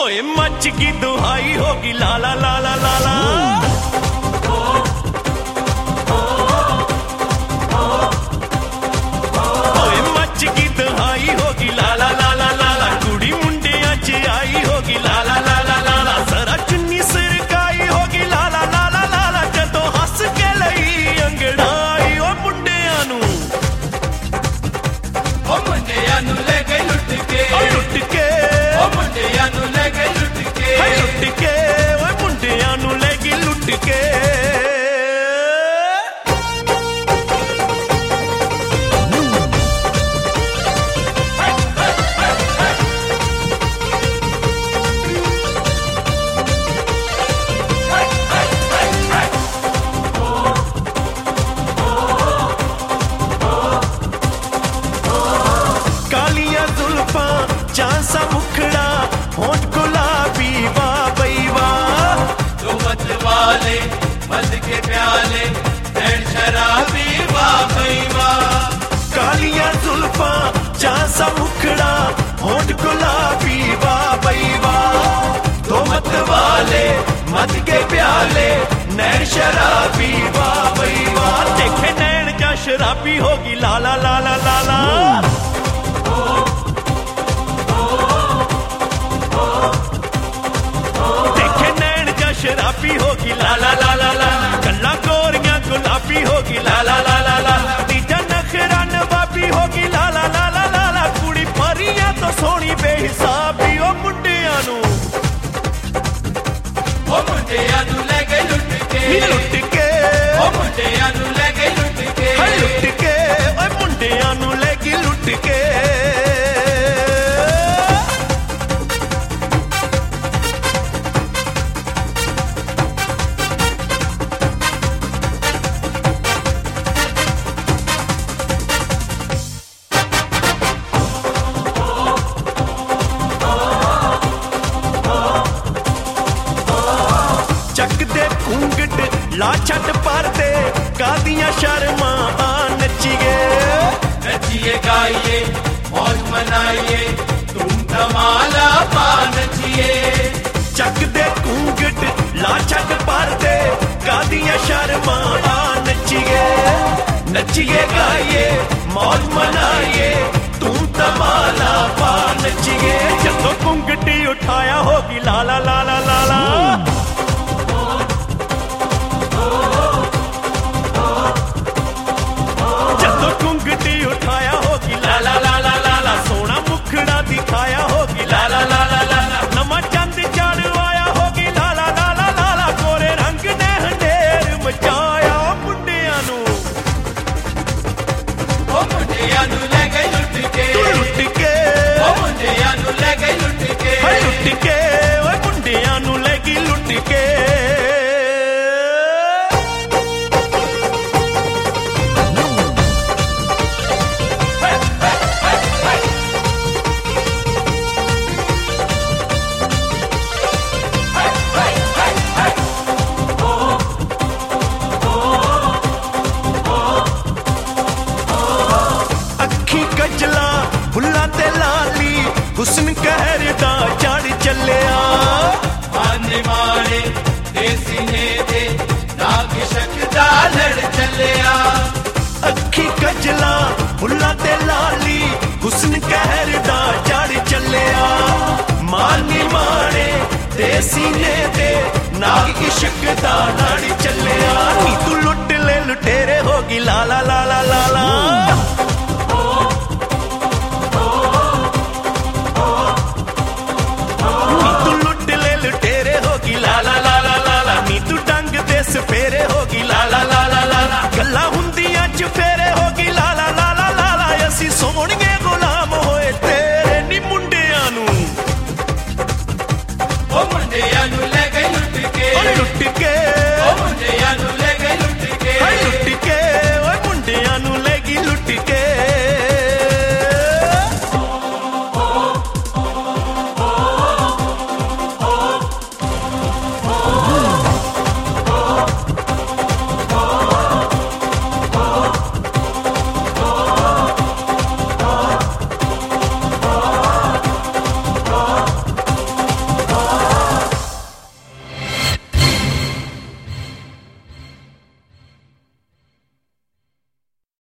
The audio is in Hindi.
ओए मच की दुहाई होगी लाला लाला लाला। ओए मच की दुहाई होगी लाला लाला लाला। कुड़ी मुंडिया च आई होगी लाला लाला लाला। सरा चुन्नी सरकाई होगी लाला लाला लाला। जदों हस के लई अंगड़ाई ओ मुंडिया नू, ओ मुंडिया नू ले गई लुट के, लुट के ओ मुंडिया नू ले गई लुट के, लुट के ओए मुंडिया नू ले गई लुट के। कालिया जुल्फा चांसा मुखड़ा होंठ गुलाबी वाह बई वाह। तो मत वाले मद के प्याले नैन शराबी वाह भई वाह। कालिया जुल्फा चांसा मुखड़ा होंठ गुलाबी वाह बई वाह। तो मत वाले मद के प्याले नैन शराबी वाह भई वाह। देखे नैन क्या शराबी होगी लाला लाला लाला। देखे नैन क्या शराबी होगी लाला लाला लाला। गल्ला गोरियां गुलाबी होगी लाला लाला लाला। तीजा नखरा नवाबी होगी लाला लाला लाला। कुड़ी परियां तो सोनी बेहिसाबी ओ मुंडियां नू, ओ मुंडिया नू ले गई लुट के, लुट के ओ मुंडिया नू ले गई लुट के, लुट के ओए मुंडियां नू ले गई लुट के। ਚੱਕ ਦੇ ਘੂੰਗਟ ਲਾ ਛੱਡ ਪਰਦੇ ਕਾਦੀਆਂ ਸ਼ਰਮਾਂ ਆ ਨੱਚੀਏ। नचिए गाइए मौज मनाइए तुम धमाला पा नचिए। ਚੱਕ ਦੇ ਘੂੰਗਟ ਲਾ ਛੱਡ ਪਰਦੇ ਕਾਦੀਆਂ ਸ਼ਰਮਾਂ ਆ ਨੱਚੀਏ। ਨੱਚੀਏ ਗਾਈਏ ਮौज मनाइए तुम धमाला पा नचिए। ਜਦੋਂ ਘੂੰਗਟੀ ਉਠਾਇਆ ਹੋਗੀ ਲਾਲਾ ਲਾਲਾ ਲਾਲਾ। ਜਦੋਂ ਘੁੰਗਟੀ ਉਠਾਇਆ ਹੋਗੀ ਲਾਲਾ ਲਾਲਾ ਲਾਲਾ। ਸੋਹਣਾ ਮੁਖੜਾ ਦਿਖਾਇਆ ਹੋਗੀ ਲਾਲਾ ਲਾਲਾ ਲਾਲਾ। ਨਵਾਂ ਚੰਦ ਚੜ੍ਹਾਇਆ ਹੋਗੀ ਲਾਲਾ ਲਾਲਾ ਲਾਲਾ। ਗੋਰੇ ਰੰਗ ਨੇ ਹਨੇਰ ਮਚਾਇਆ ਮੁੰਡਿਆਂ ਨੂੰ, ओ मुंडिया नू ले गई लुट के, ਲੁੱਟ ਕੇ ओ मुंडिया नू ले गई लुट के, ਲੁੱਟ ਕੇ ਓਏ ਮੁੰਡਿਆਂ ਨੂੰ ਲੈ ਗਈ ਲੁੱਟ ਕੇ। ਅੱਖੀ ਕਜਲਾ ਫੁੱਲਾਂ ਤੇ ਲਾਲੀ ਹੁਸਨ ਕਹਿਰ ਦਾ ਚੜ ਚੱਲਿਆ। माने माने देसी ने दे नाग शकदा लड़ चलिया। ਅੱਖੀ ਕਜਲਾ ਫੁੱਲਾਂ ਤੇ ਲਾਲੀ ਹੁਸਨ ਕਹਿਰ ਦਾ ਚੜ ਚੱਲਿਆ। ਮਾਨੀ ਮਾਣੇ ਤੇ ਸੀਨੇ ਤੇ ਨਾਗ ਇਸ਼ਕ ਦਾ ਲੜ ਚੱਲਿਆ। ਨੀ ਤੂੰ ਲੁੱਟ ਲੈ ਲੁਟੇਰੇ ਹੋਗੀ ਲਾਲਾ ਲਾਲਾ ਲਾਲਾ।